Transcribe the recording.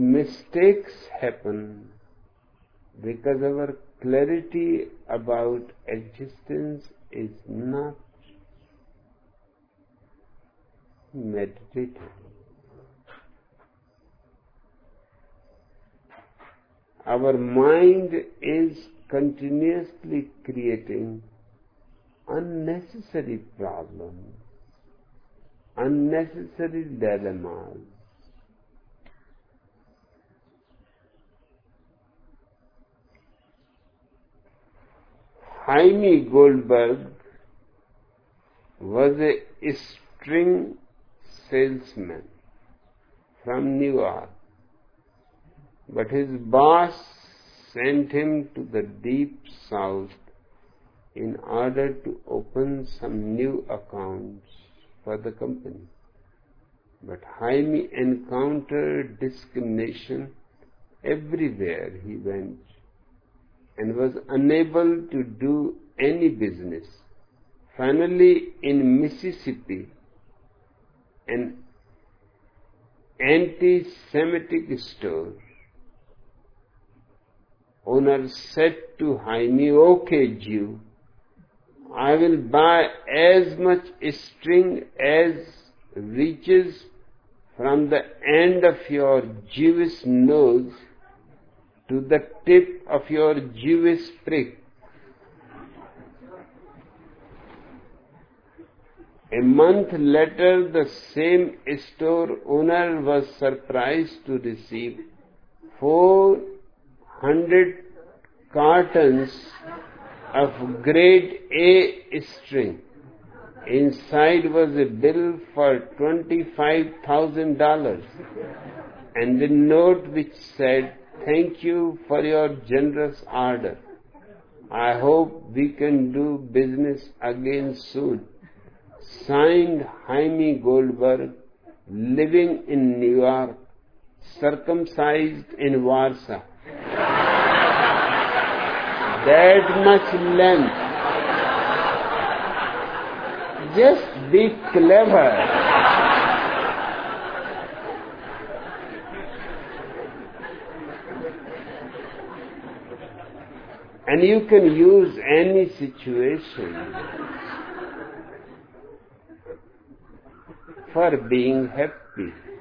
mistakes happen because our clarity about existence is not meditated. Our mind is continuously creating unnecessary problems, unnecessary dilemmas. Jaime Goldberg was a string salesman from New York, but his boss sent him to the deep south in order to open some new accounts for the company. But Jaime encountered discrimination everywhere he went and was unable to do any business. Finally, in Mississippi, an anti-Semitic store owner said to Jaime, "Okay, Jew, I will buy as much string as reaches from the end of your Jewish nose to the tip of your Jewish prick." A month later, the same store owner was surprised to receive 400 cartons of grade A string. Inside was a bill for $25,000 and a note which said, "Thank you for your generous order. I hope we can do business again soon." Signed, Jaime Goldberg, living in New York, circumcised in Warsaw. That much length. Just be clever. And you can use any situation for being happy.